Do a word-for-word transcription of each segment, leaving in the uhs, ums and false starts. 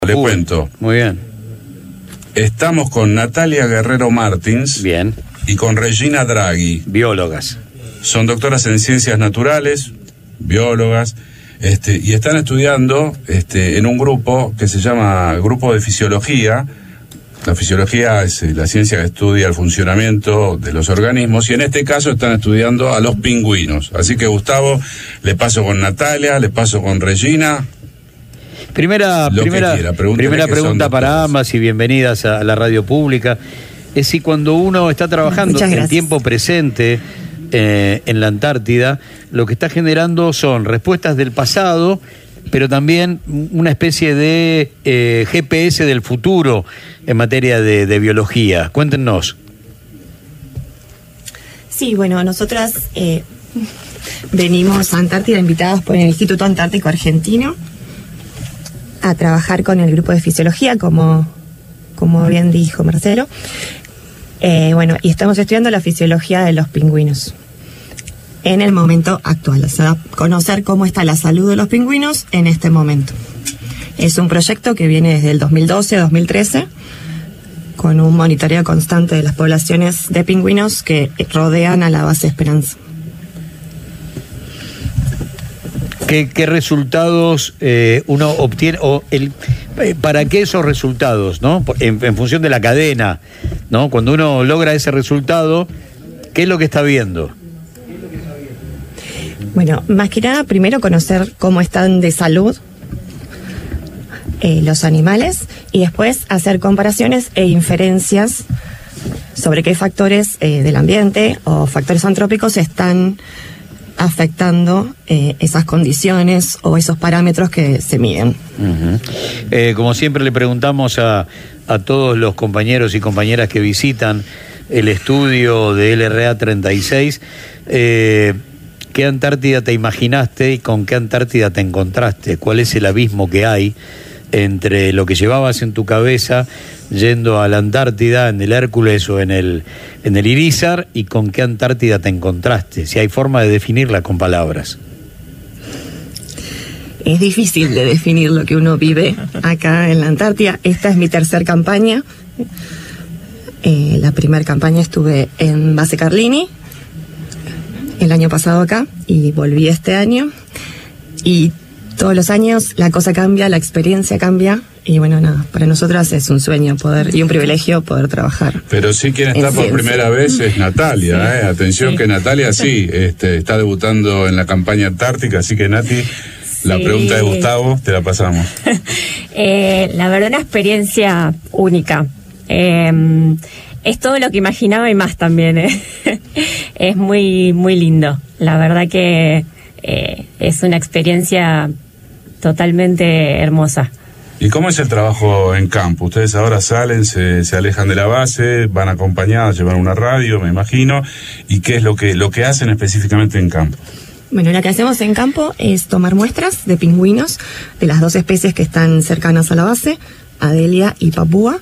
Le Uy, cuento. Muy bien. Estamos con Natalia Guerrero Martins. Bien. Y con Regina Draghi. Biólogas. Son doctoras en ciencias naturales, biólogas, este, y están estudiando este, en un grupo que se llama Grupo de Fisiología. La fisiología es la ciencia que estudia el funcionamiento de los organismos, y en este caso están estudiando a los pingüinos. Así que, Gustavo, le paso con Natalia, le paso con Regina. Primera, primera, primera pregunta para ambas y bienvenidas a la radio pública. Es si cuando uno está trabajando en tiempo presente eh, en la Antártida, lo que está generando son respuestas del pasado, pero también una especie de eh, G P S del futuro en materia de, de biología. Cuéntenos. Sí, bueno, nosotras eh, venimos a Antártida invitadas por el Instituto Antártico Argentino a trabajar con el grupo de fisiología, como, como bien dijo Marcelo. Eh, bueno, y estamos estudiando la fisiología de los pingüinos en el momento actual, o sea, conocer cómo está la salud de los pingüinos en este momento. Es un proyecto que viene desde el dos mil doce a dos mil trece, con un monitoreo constante de las poblaciones de pingüinos que rodean a la base Esperanza. ¿Qué, qué resultados eh, uno obtiene, o el, para qué esos resultados, ¿no? En, en función de la cadena, ¿no? Cuando uno logra ese resultado, ¿qué es lo que está viendo? Bueno, más que nada, primero conocer cómo están de salud eh, los animales, y después hacer comparaciones e inferencias sobre qué factores eh, del ambiente o factores antrópicos están afectando eh, esas condiciones o esos parámetros que se miden. Uh-huh. Eh, como siempre le preguntamos a, a todos los compañeros y compañeras que visitan el estudio de L R A treinta y seis, eh, ¿qué Antártida te imaginaste y con qué Antártida te encontraste? ¿Cuál es el abismo que hay entre lo que llevabas en tu cabeza yendo a la Antártida, en el Hércules o en el, en el Irizar, y con qué Antártida te encontraste? Si hay forma de definirla con palabras. Es difícil de definir lo que uno vive acá en la Antártida. Esta es mi tercer campaña. Eh, la primera campaña estuve en Base Carlini, el año pasado acá, y volví este año. Y todos los años la cosa cambia, la experiencia cambia, y bueno, nada, para nosotras es un sueño poder y un privilegio poder trabajar. Pero sí, quien está por primera vez es Natalia, sí. eh. Atención, sí. Que Natalia sí este, está debutando en la campaña antártica, así que Nati, sí. La pregunta de Gustavo, te la pasamos. eh, la verdad, una experiencia única. Eh, es todo lo que imaginaba y más también, ¿eh? Es muy, muy lindo. La verdad que eh, es una experiencia totalmente hermosa. ¿Y cómo es el trabajo en campo? Ustedes ahora salen, se, se alejan de la base, van acompañadas, llevan una radio, me imagino. ¿Y qué es lo que, lo que hacen específicamente en campo? Bueno, lo que hacemos en campo es tomar muestras de pingüinos de las dos especies que están cercanas a la base, Adelia y Papúa,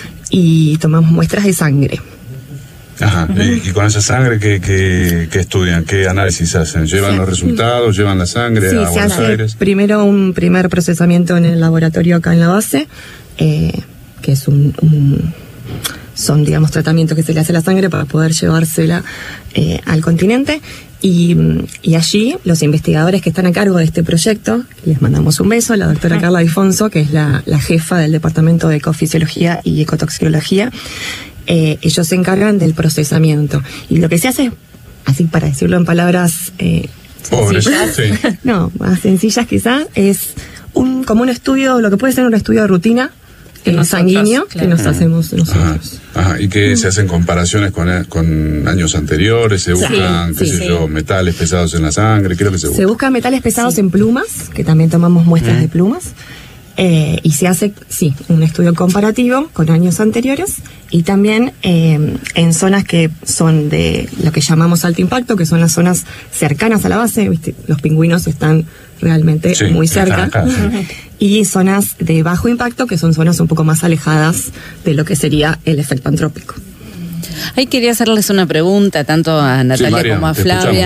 y tomamos muestras de sangre. Ajá, y, y con esa sangre, ¿qué, qué, qué estudian? ¿Qué análisis hacen? ¿Llevan sí. los resultados? ¿Llevan la sangre sí, a Buenos hace Aires? Primero un primer procesamiento en el laboratorio acá en la base, eh, que es un, un... son, digamos, tratamientos que se le hace a la sangre para poder llevársela eh, al continente. Y, y allí los investigadores que están a cargo de este proyecto, les mandamos un beso, la doctora Carla Alfonso, que es la, la jefa del Departamento de Ecofisiología y Ecotoxicología, eh, ellos se encargan del procesamiento. Y lo que se hace, así para decirlo en palabras eh, sencillas, sí. no, más sencillas quizás, es un, como un estudio, lo que puede ser un estudio de rutina, Eh, sanguíneo, claro, que nos hacemos nosotros. Ajá, ajá. Y que mm. se hacen comparaciones con, con años anteriores, se buscan, sí, qué sí, sé sí. yo, metales pesados en la sangre, ¿qué es lo que se busca? Se buscan metales pesados sí. en plumas, que también tomamos muestras mm. de plumas, eh, y se hace, sí, un estudio comparativo con años anteriores, y también eh, en zonas que son de lo que llamamos alto impacto, que son las zonas cercanas a la base, ¿viste? Los pingüinos están realmente sí, muy cerca. Acá, sí. Y zonas de bajo impacto, que son zonas un poco más alejadas de lo que sería el efecto antrópico. Ahí quería hacerles una pregunta, tanto a Natalia sí, María, como a Flavia.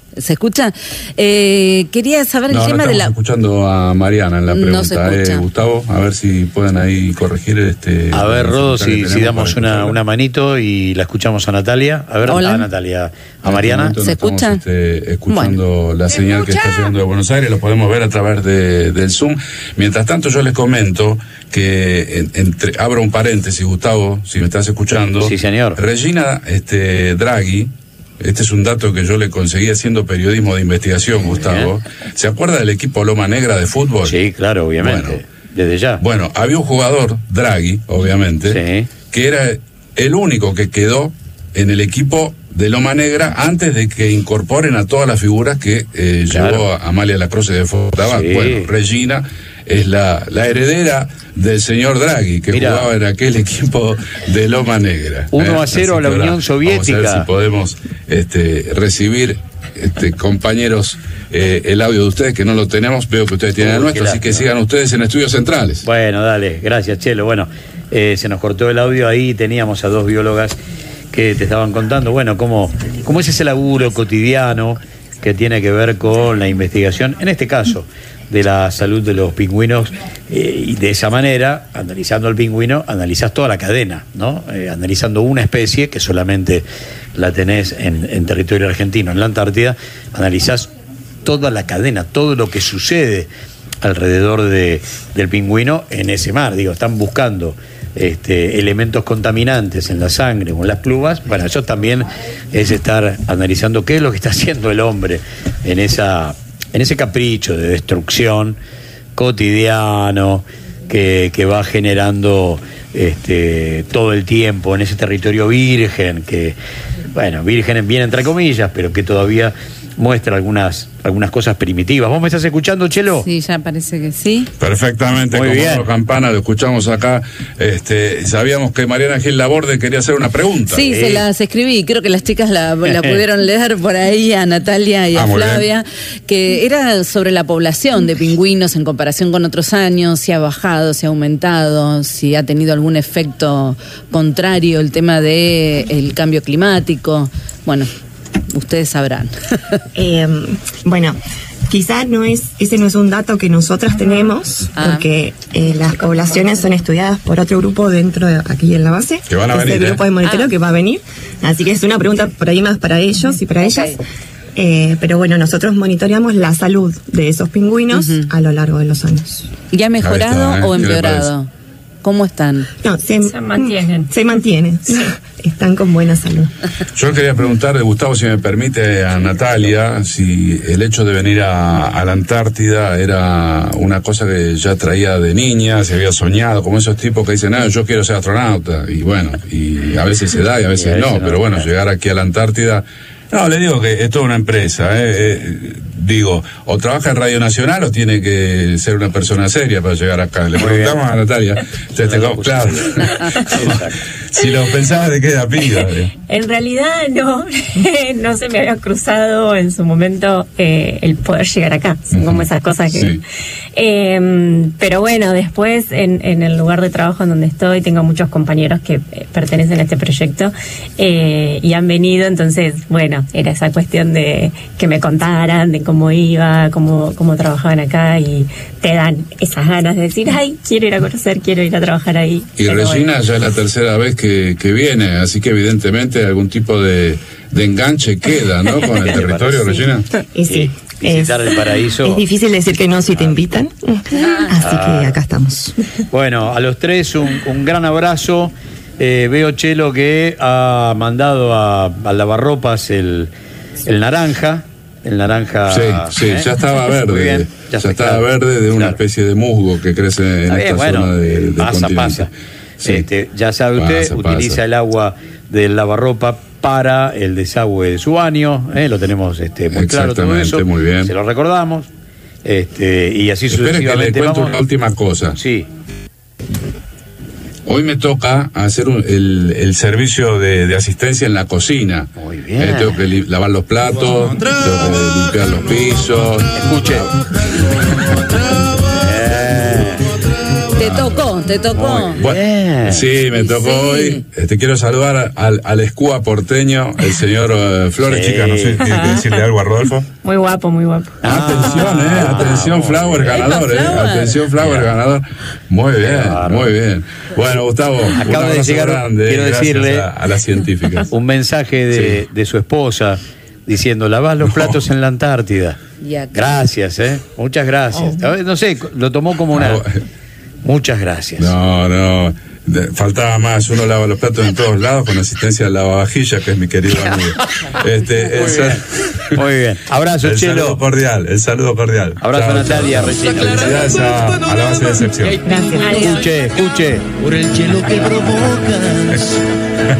¿Se escucha? Eh, quería saber no, el tema no de la... escuchando a Mariana en la pregunta, no se escucha. eh, Gustavo, a ver si pueden ahí corregir este... A ver, Rodo, si, si damos una, una manito y la escuchamos a Natalia. A ver, Hola. a Natalia, a Mariana. Este ¿Se estamos, escucha? Este, escuchando Bueno. la señal que está llegando de Buenos Aires, lo podemos ver a través de, del Zoom. Mientras tanto, yo les comento que, en, entre, abro un paréntesis, Gustavo, si me estás escuchando. Sí, señor. Regina este, Draghi, este es un dato que yo le conseguí haciendo periodismo de investigación, Gustavo. ¿Se acuerda del equipo Loma Negra de fútbol? Sí, claro, obviamente. Bueno, desde ya. Bueno, había un jugador, Draghi, obviamente, Sí. que era el único que quedó en el equipo de Loma Negra antes de que incorporen a todas las figuras que eh, Claro. llevó a Amalia Lacroze de Fontaba. Sí. Bueno, Regina es la, la heredera del señor Draghi, que Mirá. jugaba en aquel equipo de Loma Negra. uno a cero a la Así que ahora Unión Soviética. Vamos a ver si podemos este, recibir, este, compañeros, eh, el audio de ustedes, que no lo tenemos. Veo que ustedes tienen Uy, el nuestro, qué así que lástima. sigan ustedes en Estudios Centrales. Bueno, dale, gracias, Chelo. Bueno, eh, se nos cortó el audio ahí, teníamos a dos biólogas que te estaban contando, bueno, cómo, cómo es ese laburo cotidiano que tiene que ver con la investigación, en este caso, de la salud de los pingüinos, eh, y de esa manera, analizando al pingüino, analizás toda la cadena, ¿no? Eh, analizando una especie que solamente la tenés en, en territorio argentino, en la Antártida, analizás toda la cadena, todo lo que sucede alrededor de, del pingüino en ese mar. Digo, están buscando este, elementos contaminantes en la sangre o en las plumas. Bueno, eso también es estar analizando qué es lo que está haciendo el hombre en esa, en ese capricho de destrucción cotidiano que, que va generando este, todo el tiempo en ese territorio virgen, que, bueno, virgen bien entre comillas, pero que todavía muestra algunas, algunas cosas primitivas. ¿Vos me estás escuchando, Chelo? Sí, ya parece que sí. Perfectamente, Muy como bien. Oro Campana, lo escuchamos acá. Este, sabíamos que Mariana Gil Laborde quería hacer una pregunta. Sí, Sí. se las escribí. Creo que las chicas la, la pudieron leer por ahí a Natalia y a Ah, muy Flavia, que era sobre la población de pingüinos en comparación con otros años, si ha bajado, si ha aumentado, si ha tenido algún efecto contrario el tema de el cambio climático. Bueno, ustedes sabrán. Eh, bueno, quizás no es, ese no es un dato que nosotras tenemos, Ah. porque eh, las poblaciones son estudiadas por otro grupo dentro de aquí en la base, Que van a es venir, el grupo ¿eh? de monitoreo Ah. que va a venir, así que es una pregunta por ahí más para ellos y para ellas. Eh, pero bueno, nosotros monitoreamos la salud de esos pingüinos Ujú. a lo largo de los años. ¿Y ha mejorado Ahí está, ¿eh? o ¿Qué le empeorado? ¿Cómo están? No, se, Se mantienen. Se mantienen. Están con buena salud. Yo quería preguntarle, Gustavo, si me permite, a Natalia, si el hecho de venir a, a la Antártida era una cosa que ya traía de niña, se había soñado, como esos tipos que dicen, no, yo quiero ser astronauta, y bueno, y a veces se da y a Y veces a veces no, no, pero bueno, claro. llegar aquí a la Antártida... No, le digo que es toda una empresa, eh, eh, digo, o trabaja en Radio Nacional o tiene que ser una persona seria para llegar acá. Le Muy preguntamos bien. a Natalia, te, te- No, no, claro, Exacto. si lo pensabas de queda piba. eh. En realidad no, no se me había cruzado en su momento eh, el poder llegar acá. Son como esas cosas que... Sí. Eh, pero bueno, después en, en el lugar de trabajo en donde estoy tengo muchos compañeros que eh, pertenecen a este proyecto eh, y han venido, entonces bueno, era esa cuestión de que me contaran de cómo iba, cómo, cómo trabajaban acá y te dan esas ganas de decir, ay, quiero ir a conocer, quiero ir a trabajar ahí. Y Pero Regina bueno. ya es la tercera vez que, que viene, así que evidentemente algún tipo de, de enganche queda, ¿no? Con el territorio, Regina. Y sí, Y visitar el paraíso. es difícil decir que no si te invitan. Así que acá estamos. Bueno, a los tres un, un gran abrazo. Eh, veo, Chelo, que ha mandado a, a lavarropas el, el naranja. El naranja. Sí, sí, ¿eh? ya estaba Muy verde. bien, Ya, está estaba claro. verde de una Claro. especie de musgo que crece en Está esta bien, bueno, zona de, del pasa, continente. pasa. Sí. Este, ya sabe usted, Pasa, utiliza pasa. el agua del lavarropa para el desagüe de su baño, ¿eh? Lo tenemos este, muy claro todo Exactamente, eso. muy bien. Se lo recordamos. Este, y así Espere que le sucesivamente cuento vamos. una última cosa. Sí. Hoy me toca hacer un- el, el servicio de, de asistencia en la cocina. Muy bien. Eh, tengo que li- lavar los platos, tengo que limpiar los pisos. Escuche. Eh, Te tocó, te tocó. Muy, bueno, sí, me tocó Sí. hoy. Este, quiero saludar al, al escúa porteño, el señor eh, Flores, Sí. chica, no sé, ¿tiene que decirle algo a Rodolfo? Muy guapo, muy guapo. Ah, Atención, eh, atención, Flower ganador, eh, Flower. atención, Flower ganador. Muy bien, Claro. muy bien. Bueno, Gustavo, un Acaba de abrazo llegar, grande, quiero gracias decirle, a, a las científicas. un mensaje de, de su esposa diciendo, lavás los No. platos en la Antártida. Y acá. Gracias, ¿eh? Muchas gracias. A ver, no sé, lo tomó como una... No, Muchas gracias. No, no, de- faltaba más. Uno lava los platos en todos lados con asistencia del lavavajilla, que es mi querido amigo. Este, el Muy sal- bien. Muy bien. Abrazo, el Chelo. saludo cordial, el saludo cordial. Abrazo, Chao, Natalia. chao. Recién. Felicidades a, a la base de excepción. Gracias. Escuche, escuche. Por el cielo que provocas.